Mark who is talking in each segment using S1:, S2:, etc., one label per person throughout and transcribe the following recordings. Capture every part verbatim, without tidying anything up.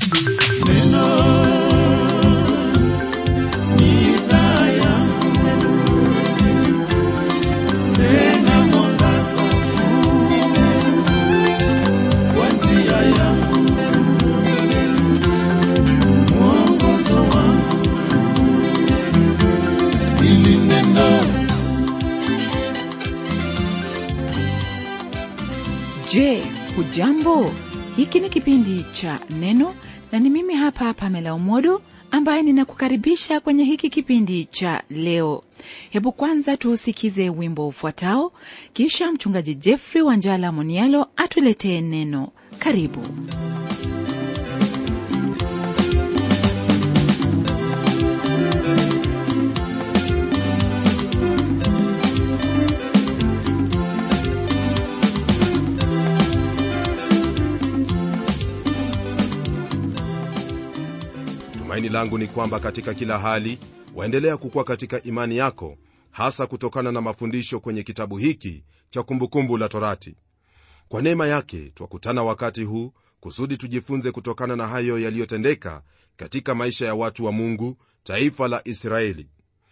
S1: Je, hujambo? Hiki ni kipindi cha Neno na ni mimi hapa Pamela Omodo ambaye ninakukaribisha kwenye hiki kipindi cha leo. Hebu kwanza tuusikize wimbo ufuatao, kisha mchungaji Jeffrey Wanjala Monialo atuletee neno. Karibu.
S2: Tumaini langu ni kwamba katika kila hali waendelea kukua katika imani yako, hasa kutokana na mafundisho kwenye kitabu hiki cha Kumbukumbu la Torati. Kwa neema yake twakutana wakati huu kusudi tujifunze kutokana na hayo yaliyotendeka katika maisha ya watu wa Mungu, taifa la Israeli.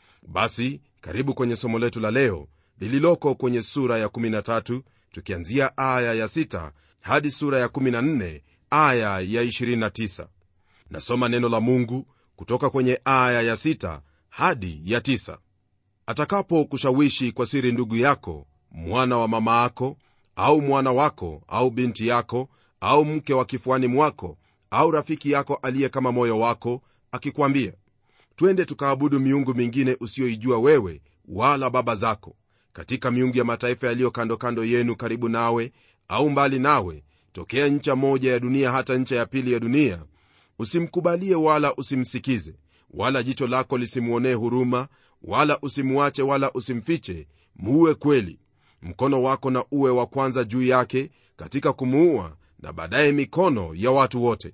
S2: Basi karibu kwenye somo letu la leo lililoko kwenye sura ya kumi na tatu, tukianzia aya ya sita hadi sura ya kumi na nne aya ya ishirini na tisa. Nasoma neno la Mungu kutoka kwenye aya ya sita hadi ya tisa. Atakapo kushawishi kwa siri ndugu yako, mwana wa mama yako, au mwana wako, au binti yako, au mke wa kifuani mwako, au rafiki yako aliye kama moyo wako, akikwambia, twende tukaabudu miungu mingine usiyoijua wewe wala baba zako, katika miungu ya mataifa yaliyo kando kando yenu, karibu nawe au mbali nawe, tokea ncha moja ya dunia hata ncha ya pili ya dunia, usimkubalie wala usimsikize, wala jicho lako lisimuonee huruma, wala usimuache wala usimfiche, muue kweli, mkono wako na uwe wa kwanza juu yake katika kumuua, na baadaye mikono ya watu wote.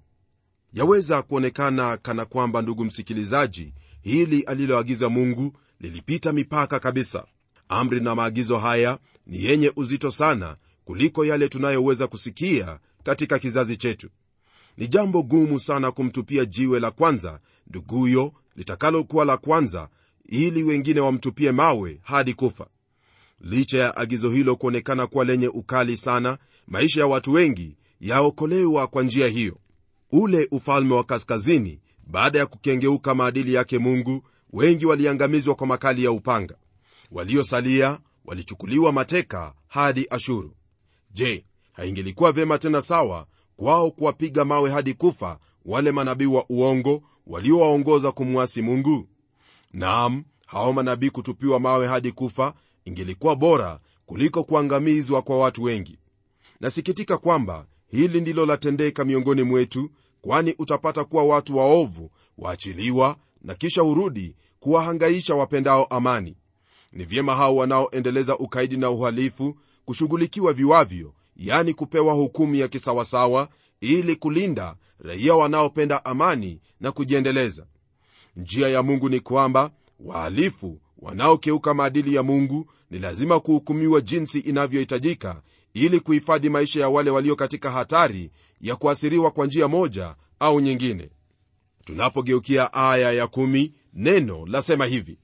S2: Yaweza kuonekana kana kwamba, ndugu msikilizaji, hili aliloagiza Mungu lilipita mipaka kabisa. Amri na maagizo haya ni yenye uzito sana kuliko yale tunayoweza kusikia katika kizazi chetu. Ni jambo gumu sana kumtupia jiwe la kwanza nduguyo litakalokuwa la kwanza, ili wengine wamtupie mawe hadi kufa. Licha ya agizo hilo kuonekana kuwa lenye ukali sana, maisha ya watu wengi yaokolewa kwa njia hiyo. Ule ufalme wa kaskazini, baada ya kukengeuka maadili yake Mungu, wengi waliangamizwa kwa makali ya upanga. Waliosalia walichukuliwa mateka hadi Ashuru. Je, haingelikuwa vyema tena sawa kwao kuwapiga mawe hadi kufa wale manabii wa uongo waliowaongoza kumwasi Mungu? Naam, hao manabii kutupiwa mawe hadi kufa ingelikuwa bora kuliko kuangamizwa kwa watu wengi. Nasikitika kwamba hili ndilo latendeka miongoni mwetu, kwani utapata kuwa watu waovu waachiliwa na kisha urudi kuwahangaisha wapendao amani. Ni vyema hao wanaoendeleza ukaidi na uhalifu kushughulikiwa viwavyo, yani kupewa hukumu ya kisawasawa, ili kulinda raia wanaopenda amani na kujiendeleza. Njia ya Mungu ni kwamba wahalifu wanaokeuka maadili ya Mungu ni lazima kuhukumiwa jinsi inavyohitajika, ili kuhifadhi maisha ya wale walio katika hatari ya kuasiriwa kwa njia moja au nyingine. Tunapogeukia aya ya kumi, neno lasema hivi: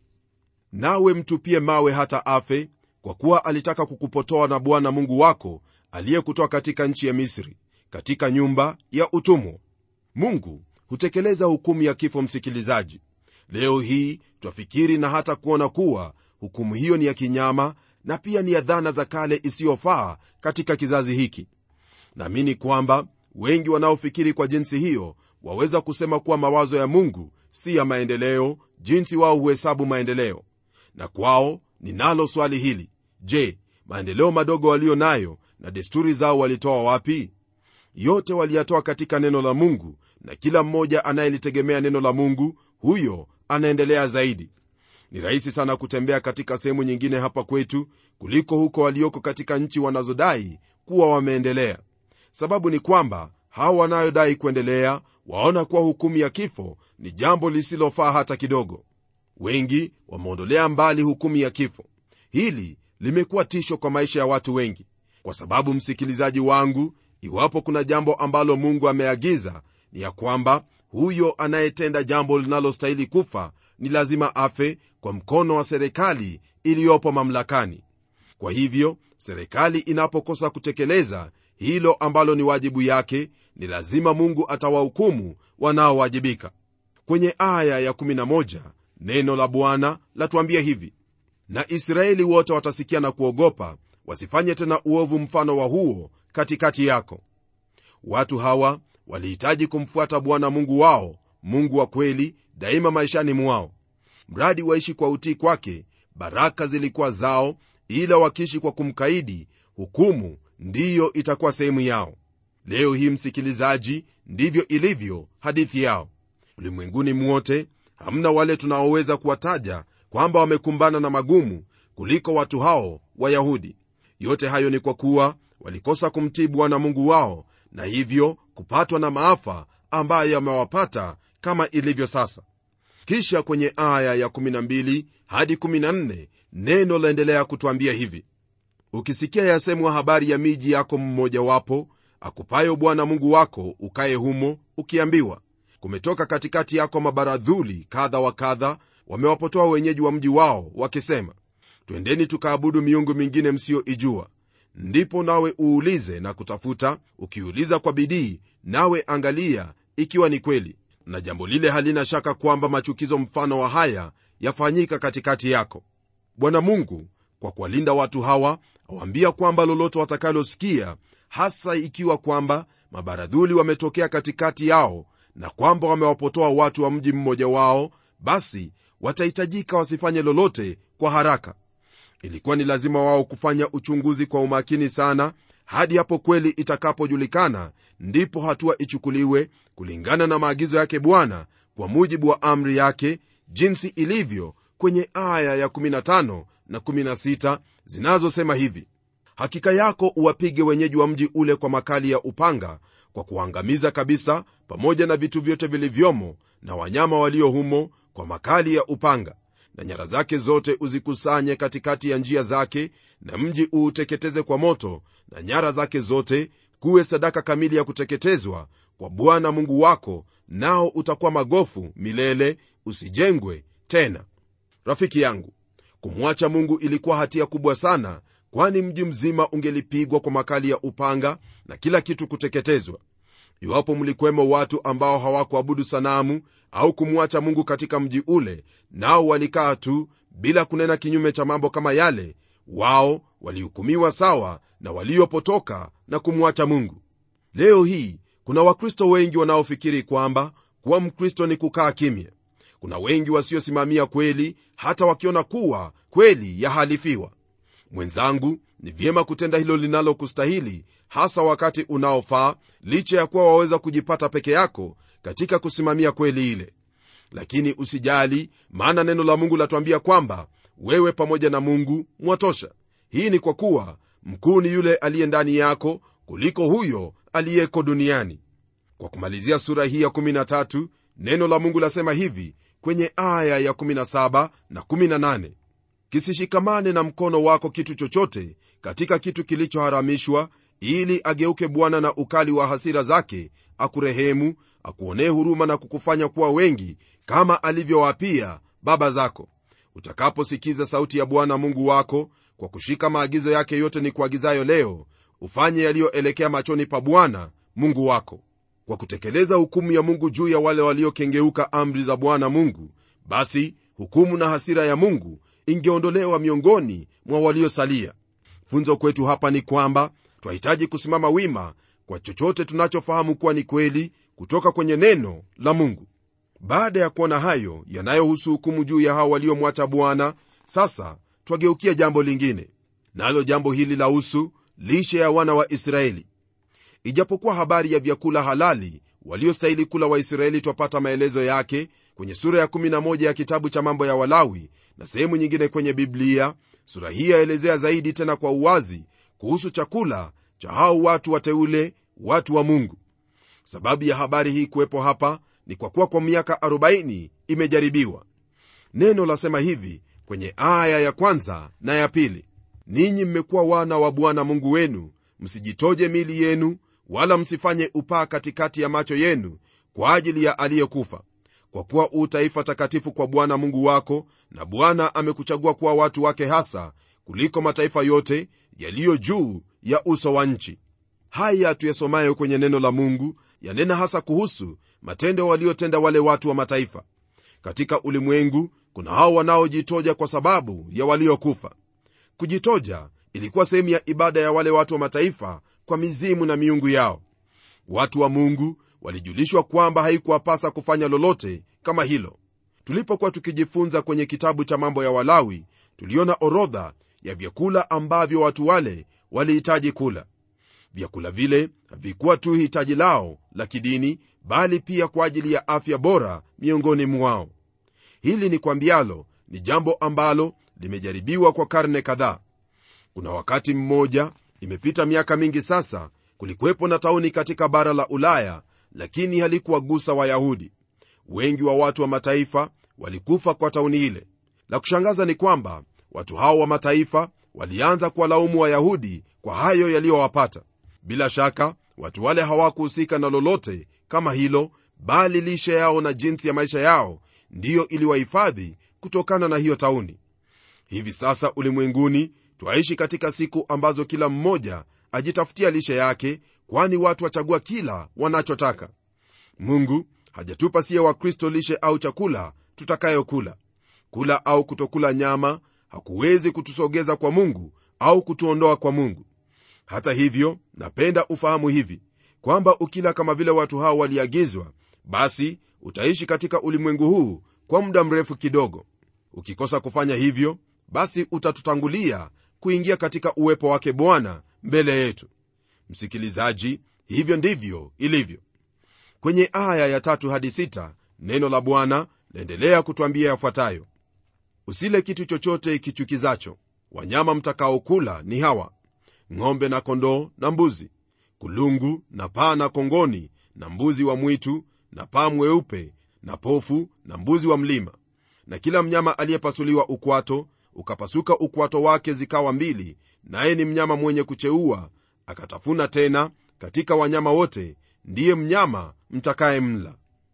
S2: nawe mtupie mawe hata afe, kwa kuwa alitaka kukupotoa na Bwana Mungu wako aliyekutoa katika nchi ya Misri, katika nyumba ya utumwa. Mungu hutekeleza hukumu ya kifo. Msikilizaji, leo hii twafikiri na hata kuona kuwa hukumu hiyo ni ya kinyama na pia ni ya dhana za kale isiyofaa katika kizazi hiki. Naamini kwamba wengi wanaofikiri kwa jinsi hiyo waweza kusema kuwa mawazo ya Mungu si ya maendeleo jinsi wao huhesabu maendeleo. Na kwao ninalo swali hili: je, maendeleo madogo walio nayo na desturi zao walitoa wapi? Yote waliyatoa katika neno la Mungu, na kila mmoja anayelitegemea neno la Mungu, huyo anaendelea zaidi. Ni rahisi sana kutembea katika sehemu nyingine hapa kwetu kuliko huko walioko katika nchi wanazodai kuwa wameendelea. Sababu ni kwamba hao wanayodai kuendelea waona kuwa hukumu ya kifo ni jambo lisilofaa hata kidogo. Wengi wameondolea mbali hukumu ya kifo. Hili limekuwa tisho kwa maisha ya watu wengi. Kwa sababu, msikilizaji wangu, iwapo kuna jambo ambalo Mungu ameagiza ni ya kwamba huyo anayetenda jambo linalostahili kufa ni lazima afe kwa mkono wa serikali iliyopo mamlakani. Kwa hivyo serikali inapokosa kutekeleza hilo ambalo ni wajibu yake, ni lazima Mungu atawahukumu wanaowajibika. Kwenye aya ya kumi na moja neno la Bwana latuambia hivi: na Israeli wote watasikia na kuogopa, wasifanye tena uovu mfano wa huo katikati yako. Watu hawa walihitaji kumfuata Bwana Mungu wao, Mungu wa kweli, daima maishani mwao. Mradi waishi kwa utii kwake, baraka zilikuwa zao, ila wakiishi kwa kumkaidi, hukumu ndiyo itakuwa sehemu yao. Leo hii, msikilizaji, ndivyo ilivyo hadithi yao. Ulimwenguni mwote hamna wale tunaoweza kuwataja kwamba wamekumbana na magumu kuliko watu hao Wayahudi. Yote hayo ni kwa kuwa walikosa kumtii Bwana Mungu wao, na hivyo kupatwa na maafa ambayo yamewapata kama ilivyo sasa. Kisha kwenye aya ya kumi na mbili hadi kumi na nne neno laendelea kutuambia hivi: ukisikia yasemwa habari ya miji yako mmoja wapo, akupayo Bwana Mungu wako ukae humo, ukiambiwa, kumetoka katikati yako mabaradhuli kadha wa kadha, wamewapotoa wenyeji wa mji wao, wakisema, twendeni tukaabudu miungu mingine msioijua. Ndipo nawe uulize na kutafuta, ukiuliza kwa bidii, nawe angalia ikiwa ni kweli. Na jambo lile halina shaka kwamba machukizo mfano wa haya yafanyika katikati yako. Bwana Mungu kwa kuwalinda watu hawa awaambia kwamba lolote watakalosikia, hasa ikiwa kwamba mabaradhuli wametokea katikati yao na kwamba wamewapotoa watu wa mji mmoja wao, basi watahitajika wasifanye lolote kwa haraka. Ilikuwa ni lazima wao kufanya uchunguzi kwa umakini sana, hadi hapo kweli itakapojulikana, ndipo hatua ichukuliwe kulingana na maagizo yake Bwana kwa mujibu wa amri yake, jinsi ilivyo kwenye aya ya kumi na tano na kumi na sita zinazosema hivi: hakika yako uwapige wenyeji wa mji ule kwa makali ya upanga, kwa kuangamiza kabisa, pamoja na vitu vyote vilivyomo na wanyama walio humo, kwa makali ya upanga. Na nyara zake zote uzikusanye katikati ya njia zake, na mji uuteketeze kwa moto, na nyara zake zote kuwe sadaka kamili ya kuteketezwa kwa Bwana Mungu wako, nao utakuwa magofu milele, usijengwe tena. Rafiki yangu, kumwacha Mungu ilikuwa hatia kubwa sana, kwani mji mzima ungelipigwa kwa makali ya upanga na kila kitu kuteketezwa. Iwapo mlikwemo watu ambao hawakuabudu sanamu au kumwacha Mungu katika mji ule, nao walikaa tu bila kunena kinyume cha mambo kama yale, wao walihukumiwa sawa na waliopotoka na kumwacha Mungu. Leo hii kuna Wakristo wengi wanaofikiri kwamba kuwa Mkristo ni kukaa kimya. Kuna wengi wasiosimamia kweli, hata wakiona kuwa kweli yahalifiwa. Mwenzangu, ni vyema kutenda hilo linalokustahili, hasa wakati unaofaa, licha ya kuwa waweza kujipata peke yako katika kusimamia kweli ile. Lakini usijali, maana neno la Mungu latuambia kwamba wewe pamoja na Mungu mwatosha. Hii ni kwa kuwa mkuu ni yule aliye ndani yako kuliko huyo aliyeko duniani. Kwa kumalizia sura hii ya kumi na tatu, neno la Mungu lasema hivi kwenye aya ya kumi na saba na kumi na nane: kisishikamane na mkono wako kitu chochote katika kitu kilichoharamishwa, ili ageuke Bwana na ukali wa hasira zake, akurehemu, akuonee huruma na kukufanya kuwa wengi, kama alivyowapia baba zako, utakaposikiza sauti ya Bwana Mungu wako, kwa kushika maagizo yake yote ni kuagizayo leo, ufanye yaliyoelekea machoni pa Bwana Mungu wako. Kwa kutekeleza hukumu ya Mungu juu ya wale waliokengeuka amri za Bwana Mungu, basi hukumu na hasira ya Mungu ingeondolewa miongoni mwa waliosalia. Funzo kwetu hapa ni kwamba twahitaji kusimama wima kwa chochote tunachofahamu kuwa ni kweli kutoka kwenye neno la Mungu. Baada ya kuona hayo yanayohusu hukumu juu ya hao waliomwacha Bwana, sasa twageukia jambo lingine, nalo jambo hili lahusu lishe ya wana wa Israeli. Ijapokuwa habari ya vyakula halali waliostahili kula Waisraeli twapata maelezo yake kwenye sura ya kumi na moja ya kitabu cha Mambo ya Walawi na sehemu nyingine kwenye Biblia, sura hii yaelezea zaidi tena kwa uwazi kuhusu chakula cha hao watu wateule, watu wa Mungu. Sababu ya habari hii kuwepo hapa ni kwa kuwa kwa miaka arobaini imejaribiwa. Neno lasema hivi kwenye aya ya kwanza na ya pili: ninyi mmekuwa wana wa Bwana Mungu wenu, msijitoje mili yenu, wala msifanye upaa katikati ya macho yenu kwa ajili ya aliyekufa, kwa kuwa u taifa takatifu kwa Bwana Mungu wako, na Bwana amekuchagua kuwa watu wake hasa kuliko mataifa yote yaliyo juu ya uso wa nchi. Haya tuyasomayo kwenye neno la Mungu yanena hasa kuhusu matendo waliotenda wale watu wa mataifa. Katika ulimwengu kuna hao wanaojitoja kwa sababu ya waliokufa. Kujitoja ilikuwa sehemu ya ibada ya wale watu wa mataifa kwa mizimu na miungu yao. Watu wa Mungu walijulishwa kwamba haikuwapasa kufanya lolote kama hilo. Tulipokuwa tukijifunza kwenye kitabu cha Mambo ya Walawi, tuliona orodha ya vyakula ambavyo watu wale walihitaji kula. Vyakula vile havikuwa tu hitaji lao la kidini, bali pia kwa ajili ya afya bora miongoni mwao. Hili ni kwambialo ni jambo ambalo limejaribiwa kwa karne kadhaa. Kuna wakati mmoja, imepita miaka mingi sasa, kulikuwepo na tauni katika bara la Ulaya, lakini halikuwagusa Wayahudi. Wengi wa watu wa mataifa walikufa kwa tauni ile. La kushangaza ni kwamba watu hao wa mataifa walianza kuwalaumu Wayahudi kwa hayo yaliyowapata. Bila shaka watu wale hawakuhusika na lolote kama hilo, bali lishe yao na jinsi ya maisha yao ndiyo iliwahifadhi kutokana na hiyo tauni. Hivi sasa ulimwenguni twaishi katika siku ambazo kila mmoja ajitafutia lishe yake, kwani watu wachagua kila wanachotaka. Mungu hajatupa siye wa Kristo lishe au chakula tutakayokula. Kula au kutokula nyama hakuwezi kutusogeza kwa Mungu au kutuondoa kwa Mungu. Hata hivyo, napenda ufahamu hivi kwamba ukila kama vile watu hao waliagizwa, basi utaishi katika ulimwengu huu kwa muda mrefu kidogo. Ukikosa kufanya hivyo, basi utatutangulia kuingia katika uwepo wake Bwana mbele yetu. Msikilizaji, hivyo ndivyo ilivyo. Kwenye aya ya tatu hadi sita, neno la Bwana laendelea kutuambia yafuatayo: usile kitu chochote kichukizacho. Wanyama mtakaokula ni hawa: ng'ombe na kondoo na mbuzi, kulungu na paa na kongoni na mbuzi wa mwitu na paa mweupe na pofu na mbuzi wa mlima, na kila mnyama aliyepasuliwa ukwato, ukapasuka ukwato wake zikawa mbili, naye ni mnyama mwenye kucheua akatafuna tena. Katika wanyama wote ndiye mnyama mtakaye mla.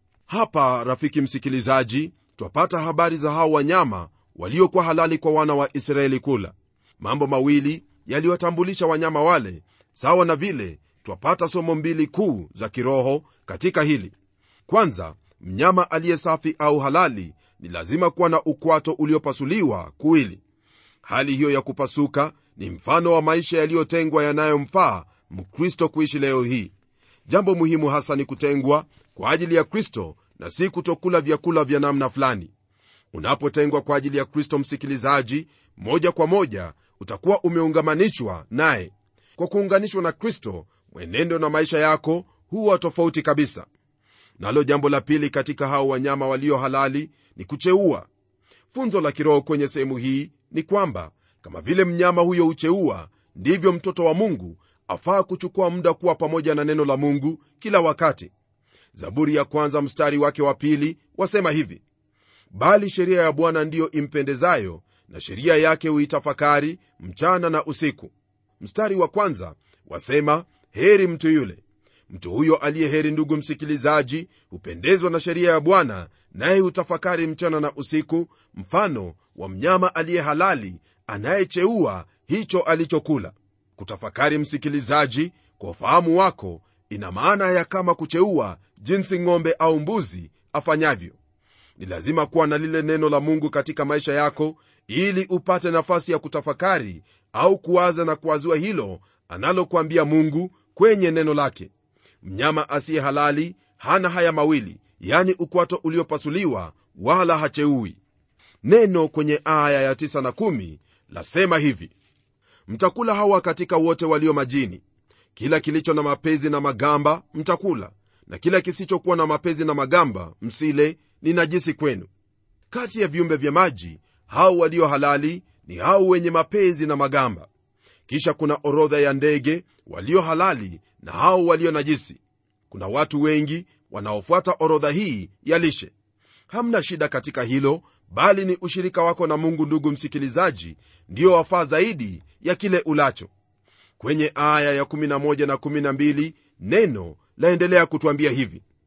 S2: Hapa rafiki msikilizaji, twapata habari za hao wanyama waliokuwa halali kwa wana wa Israeli kula. Mambo mawili yaliwatambulisha wanyama wale, sawa na vile twapata somo mbili kuu za kiroho katika hili. Kwanza, mnyama aliye safi au halali ni lazima kuwa na ukwato uliopasuliwa kuwili. Hali hiyo ya kupasuka ni mfano wa maisha yaliyotengwa yanayomfaa Mkristo kuishi leo hii. Jambo muhimu hasa ni kutengwa kwa ajili ya Kristo na si kutokula vyakula vya namna fulani. Unapotengwa kwa ajili ya Kristo, msikilizaji, moja kwa moja utakuwa umeungamanishwa naye. Kwa kuunganishwa na Kristo, mwenendo na maisha yako huwa tofauti kabisa. Nalo jambo la pili katika hao wanyama walio halali ni kucheua. Funzo la kiroho kwenye sehemu hii ni kwamba kama vile mnyama huyo ucheua, ndivyo mtoto wa Mungu afaa kuchukua muda kuwa pamoja na neno la Mungu kila wakati. Zaburi ya kwanza mstari wake wa pili wasema hivi: bali sheria ya Bwana ndiyo impendezayo, na sheria yake huitafakari mchana na usiku. Mstari wa kwanza wasema heri mtu yule. Mtu huyo aliye heri, ndugu msikilizaji, hupendezwa na sheria ya Bwana, naye hutafakari mchana na usiku, mfano wa mnyama aliye halali anayecheua hicho alichokula. Kutafakari, msikilizaji, kwa ufahamu wako, ina maana ya kama kucheua jinsi ng'ombe au mbuzi afanyavyo. Ni lazima kuwa na lile neno la Mungu katika maisha yako ili upate nafasi ya kutafakari au kuwaza na kuwazua hilo analokuambia Mungu kwenye neno lake. Mnyama asiye halali hana haya mawili, yani ukwato uliopasuliwa, wala hacheui. Neno kwenye aya ya tisa na kumi lasema hivi: mtakula hawa katika wote walio majini. Kila kilicho na mapezi na magamba mtakula, na kila kisichokuwa na mapezi na magamba msile, ni najisi kwenu. Kati ya viumbe vya maji, hao walio halali ni hao wenye mapezi na magamba. Kisha kuna orodha ya ndege walio halali na hao walio najisi. Kuna watu wengi wanaofuata orodha hii ya lishe. Hamna shida katika hilo, bali ni ushirika wako na Mungu, ndugu msikilizaji, ndio wafaa zaidi ya kile ulacho. Kwenye aya ya kumi na moja na kumi na mbili neno laendelea kutuambia hivi: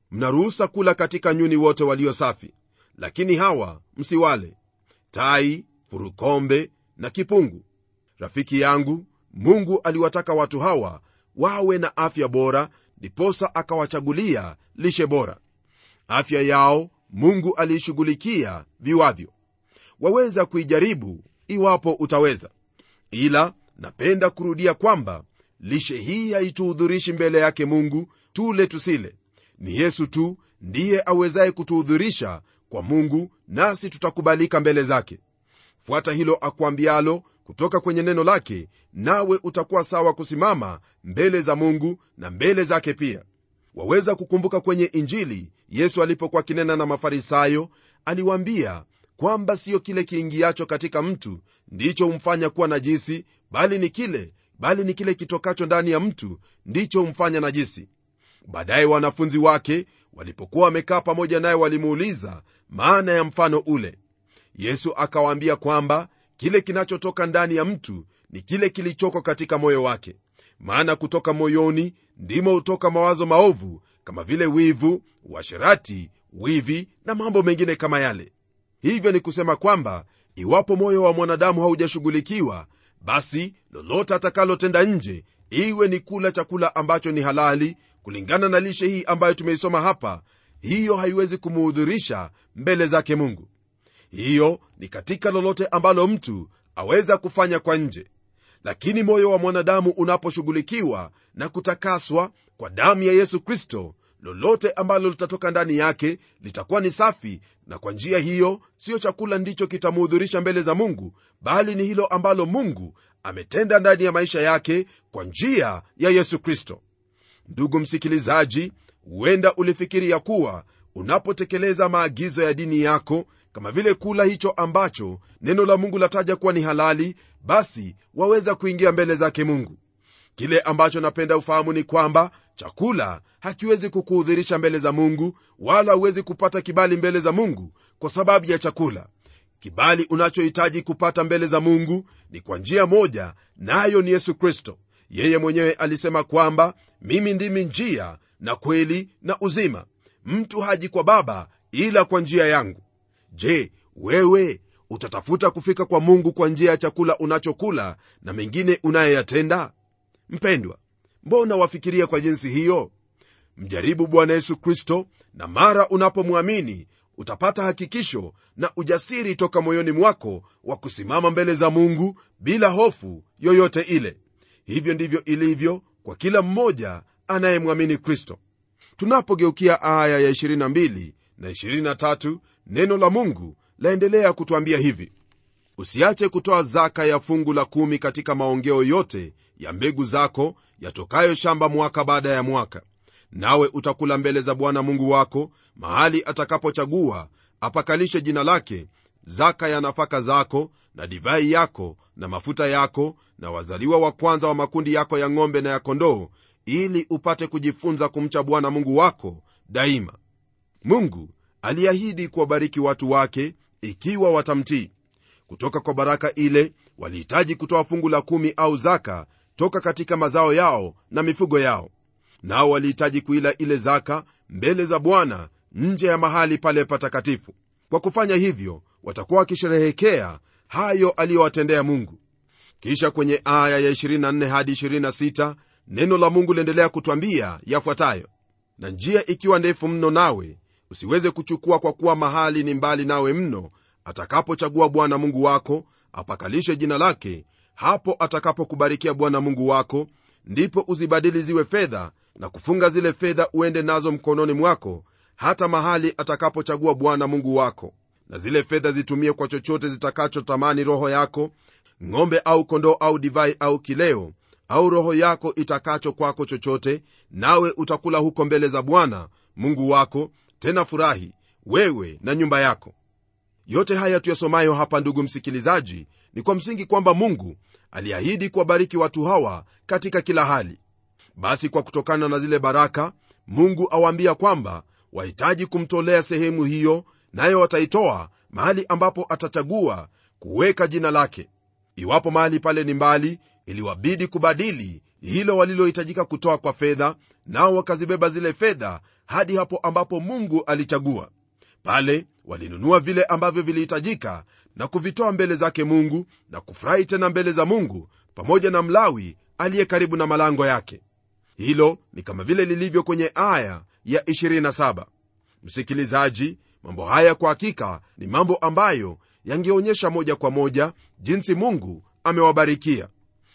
S2: mnaruhusa kula katika nyuni wote walio safi, lakini hawa msiwale: tai, furukombe na kipungu. Rafiki yangu, Mungu aliwataka watu hawa wawe na afya bora, ndiposa akawachagulia lishe bora. Afya yao Mungu aliishughulikia viwavyo. Waweza kuijaribu iwapo utaweza, ila napenda kurudia kwamba lishe hii haituhudhurishi mbele yake Mungu tule tusile. Ni Yesu tu ndiye awezaye kutuhudhurisha kwa Mungu, nasi tutakubalika mbele zake. Fuata hilo akuambialo kutoka kwenye neno lake, nawe utakuwa sawa kusimama mbele za Mungu na mbele zake pia. Waweza kukumbuka kwenye Injili Yesu alipokuwa kinena na Mafarisayo, aliwaambia kwamba sio kile kiingiacho katika mtu ndicho humfanya kuwa najisi, bali ni kile bali ni kile kitokacho ndani ya mtu ndicho humfanya najisi. Baadaye wanafunzi wake walipokuwa wamekaa pamoja naye walimuuliza maana ya mfano ule. Yesu akawaambia kwamba kile kinachotoka ndani ya mtu ni kile kilichoko katika moyo wake, maana kutoka moyoni ndimo hutoka mawazo maovu, kama vile wivu, uasherati, wivi na mambo mengine kama yale. Hivyo ni kusema kwamba iwapo moyo wa mwanadamu haujashughulikiwa, basi lolote atakalotenda nje, iwe ni kula chakula ambacho ni halali kulingana na lishe hii ambayo tumeisoma hapa, hiyo haiwezi kumuhudhurisha mbele zake Mungu. Hiyo ni katika lolote ambalo mtu aweza kufanya kwa nje. Lakini moyo wa mwanadamu unaposhughulikiwa na kutakaswa kwa damu ya Yesu Kristo, lolote ambalo litatoka ndani yake litakuwa ni safi, na kwa njia hiyo sio chakula ndicho kitamuhudhurisha mbele za Mungu, bali ni hilo ambalo Mungu ametenda ndani ya maisha yake kwa njia ya Yesu Kristo. Ndugu msikilizaji, huenda ulifikiri ya kuwa unapotekeleza maagizo ya dini yako, kama vile kula hicho ambacho neno la Mungu lataja kuwa ni halali, basi waweza kuingia mbele zake Mungu. Kile ambacho napenda ufahamu ni kwamba chakula hakiwezi kukuhudhurisha mbele za Mungu, wala huwezi kupata kibali mbele za Mungu kwa sababu ya chakula. Kibali unachohitaji kupata mbele za Mungu ni kwa njia moja, nayo ni Yesu Kristo. Yeye mwenyewe alisema kwamba mimi ndimi njia na kweli na uzima, mtu haji kwa Baba ila kwa njia yangu. Je, wewe utatafuta kufika kwa Mungu kwa njia ya chakula unachokula na mengine unayeyatenda? Mpendwa, mbona wafikiria kwa jinsi hiyo? Mjaribu Bwana Yesu Kristo, na mara unapomwamini utapata hakikisho na ujasiri toka moyoni mwako wa kusimama mbele za Mungu bila hofu yoyote ile. Hivyo ndivyo ilivyo kwa kila mmoja anayemwamini Kristo. Tunapogeukia aya ya ishirini na mbili na ishirini na tatu, neno la Mungu laendelea kutuambia hivi: usiache kutoa zaka ya fungu la kumi katika maongeo yote ya mbegu zako yatokayo shamba mwaka baada ya mwaka, nawe utakula mbele za Bwana Mungu wako mahali atakapochagua apakalishe jina lake, zaka ya nafaka zako na divai yako na mafuta yako na wazaliwa wa kwanza wa makundi yako ya ng'ombe na ya kondoo, ili upate kujifunza kumcha Bwana Mungu wako daima. Mungu aliahidi kuwabariki watu wake ikiwa watamtii. Kutoka kwa baraka ile walihitaji kutoa fungu la kumi au zaka toka katika mazao yao na mifugo yao, nao walihitaji kuila ile zaka mbele za Bwana nje ya mahali pale patakatifu. Kwa kufanya hivyo watakuwa wakisherehekea hayo aliyowatendea Mungu. Kisha kwenye aya ya ishirini na nne hadi ishirini na sita neno la Mungu liendelea kutwambia yafuatayo: na njia ikiwa ndefu mno nawe usiweze kuchukua, kwa kuwa mahali ni mbali nawe mno, atakapochagua Bwana Mungu wako apakalishe jina lake, hapo atakapokubarikia Bwana Mungu wako, ndipo uzibadili ziwe fedha na kufunga zile fedha uende nazo mkononi mwako hata mahali atakapochagua Bwana Mungu wako, na zile fedha zitumie kwa chochote zitakachotamani roho yako, ng'ombe au kondoo au divai au kileo, au roho yako itakacho kwako chochote, nawe utakula huko mbele za Bwana Mungu wako, tena furahi wewe na nyumba yako. Yote haya tuyasomayo hapa, ndugu msikilizaji, ni kwa msingi kwamba Mungu aliahidi kuwabariki watu hawa katika kila hali. Basi kwa kutokana na zile baraka, Mungu awaambia kwamba wahitaji kumtolea sehemu hiyo, nayo wataitoa mahali ambapo atachagua kuweka jina lake. Iwapo mahali pale ni mbali, iliwabidi kubadili hilo walilohitajika kutoa kwa fedha, nao wakazibeba zile fedha hadi hapo ambapo Mungu alichagua. Pale walinunua vile ambavyo vilihitajika na kuvitoa mbele zake Mungu na kufurahi tena mbele za Mungu pamoja na Mlawi aliye karibu na malango yake. Hilo ni kama vile lilivyo kwenye aya ya ishirini na saba. Msikilizaji, mambo haya kwa hakika ni mambo ambayo yangeonyesha moja kwa moja jinsi Mungu amewabarikia.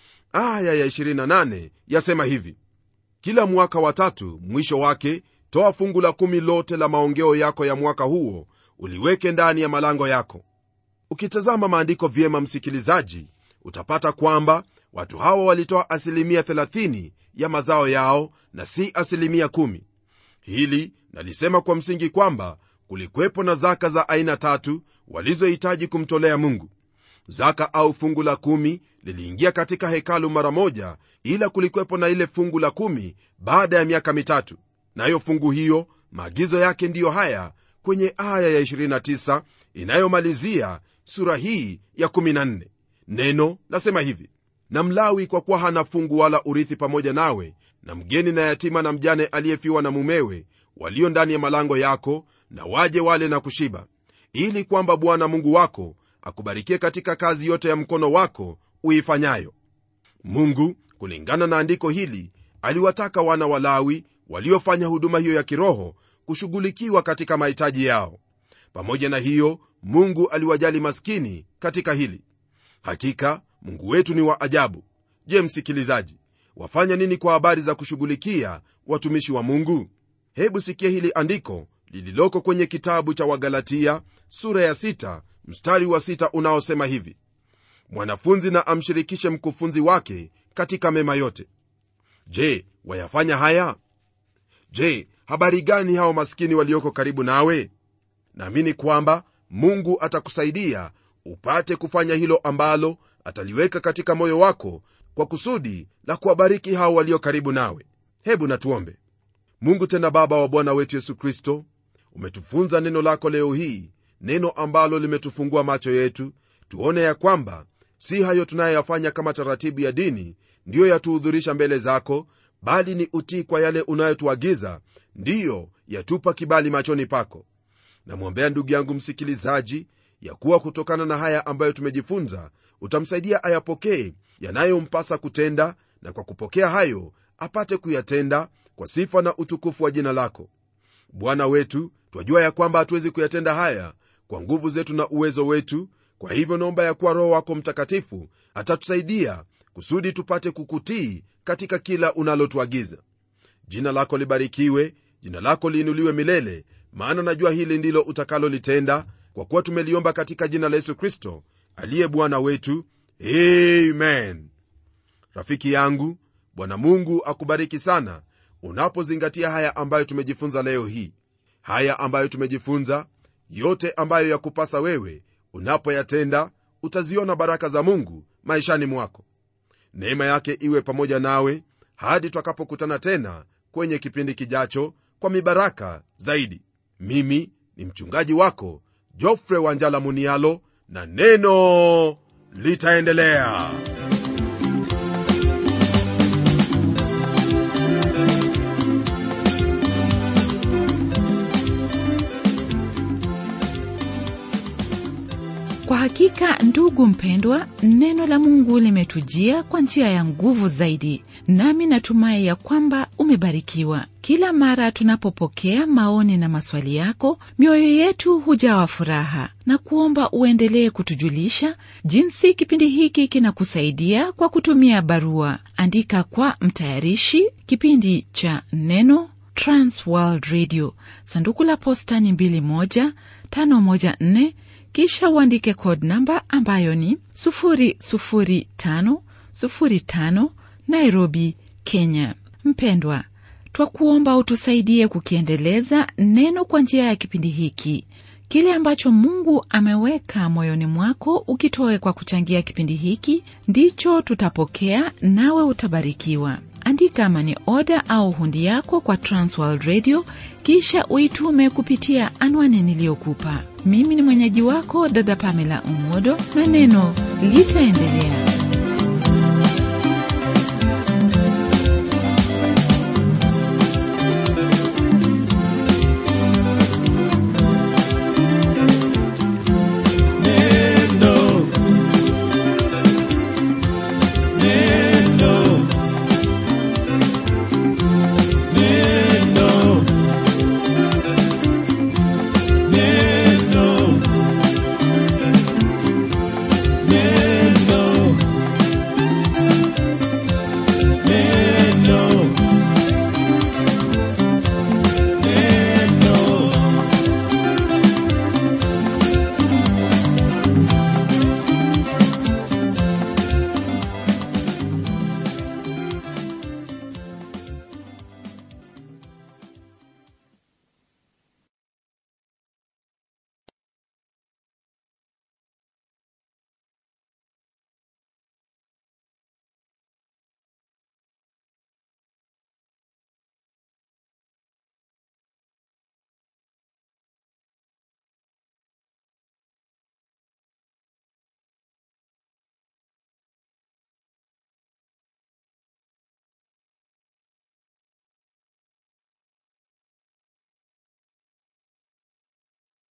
S2: Aya ya ishirini na nane yasema hivi: kila mwaka wa tatu mwisho wake toa fungu la kumi lote la maongeo yako ya mwaka huo, uliweke ndani ya malango yako. Ukitazama maandiko vyema, msikilizaji, utapata kwamba watu hawa walitoa asilimia thelathini ya mazao yao na si asilimia kumi. Hili nalisema kwa msingi kwamba kulikuwepo na zaka za aina tatu walizohitaji kumtolea Mungu. Zaka au fungu la kumi liliingia katika hekalu mara moja, ila kulikuwepo na ile fungu la kumi baada ya miaka mitatu. Nayo fungu hiyo maagizo yake ndiyo haya kwenye aya ya ishirini na tisa inayomalizia sura hii ya kumi na nne. Neno lasema hivi: na Mlawi kwa kuwa hana fungu wala urithi pamoja nawe, na mgeni na yatima na mjane aliyefiwa na mumewe, walio ndani ya malango yako, na waje wale na kushiba, ili kwamba Bwana Mungu wako akubarikie katika kazi yote ya mkono wako uifanyayo. Mungu kulingana na andiko hili aliwataka wana wa Lawi waliofanya huduma hiyo ya kiroho kushughulikiwa katika mahitaji yao. Pamoja na hiyo, Mungu aliwajali maskini katika hili. Hakika Mungu wetu ni wa ajabu. Je, msikilizaji, wafanya nini kwa habari za kushughulikia watumishi wa Mungu? Hebu sikia hili andiko lililoko kwenye kitabu cha Wagalatia sura ya sita mstari wa sita unaosema hivi: mwanafunzi na amshirikishe mkufunzi wake katika mema yote. Je, wayafanya haya? Je, habari gani hao maskini walioko karibu nawe? Naamini kwamba Mungu atakusaidia upate kufanya hilo ambalo ataliweka katika moyo wako kwa kusudi la kuwabariki hao walio karibu nawe. Hebu natuombe. Mungu tena Baba wa Bwana wetu Yesu Kristo, umetufunza neno lako leo hii, neno ambalo limetufungua macho yetu tuone ya kwamba si hayo tunayoyafanya kama taratibu ya dini ndiyo yatuhudhurisha mbele zako, bali ni utii kwa yale unayotuagiza ndiyo yatupa kibali machoni pako. Namwombea ndugu yangu msikilizaji ya kuwa kutokana na haya ambayo tumejifunza utamsaidia ayapokee yanayompasa kutenda, na kwa kupokea hayo apate kuyatenda kwa sifa na utukufu wa jina lako. Bwana wetu, twajua ya kwamba hatuwezi kuyatenda haya kwa nguvu zetu na uwezo wetu. Kwa hivyo naomba ya kuwa Roho wako Mtakatifu atatusaidia kusudi tupate kukutii katika kila unalotuagiza. Jina lako libarikiwe, jina lako liinuliwe milele, maana najua hili ndilo utakalolitenda, kwa kuwa tumeliomba katika jina la Yesu Kristo aliye Bwana wetu. Amen. Rafiki yangu, Bwana Mungu akubariki sana unapozingatia haya ambayo tumejifunza leo hii. Haya ambayo tumejifunza, yote ambayo yakupasa wewe, unapoyatenda utaziona baraka za Mungu maishani mwako. Neema yake iwe pamoja nawe hadi tutakapokutana tena kwenye kipindi kijacho kwa mibaraka zaidi. Mimi ni mchungaji wako Geoffrey Wanjala Munialo, na neno litaendelea.
S1: Kwa hakika ndugu mpendwa, neno la Mungu limetujia kwa njia ya nguvu zaidi, nami natumai ya kwamba umebarikiwa. Kila mara tunapopokea maoni na maswali yako, mioyo yetu hujawa furaha, na kuomba uendelee kutujulisha jinsi kipindi hiki kinakusaidia kwa kutumia barua. Andika kwa mtayarishi kipindi cha Neno, Trans World Radio, sanduku la posta ni mbili moja tano moja nne, kisha uandike code namba ambayo ni sufuri sufuri tano sufuri tano, Nairobi, Kenya. Mpendwa, twakuomba utusaidie kukiendeleza neno kwa njia ya kipindi hiki. Kile ambacho Mungu ameweka moyoni mwako ukitoe kwa kuchangia kipindi hiki, ndicho tutapokea, nawe utabarikiwa. Andika mani oda au hundi yako kwa Transworld Radio, kisha uitume kupitia anwani niliyokupa. Mimi ni mwenyeji wako dada Pamela Umodo, na neno litaendelea.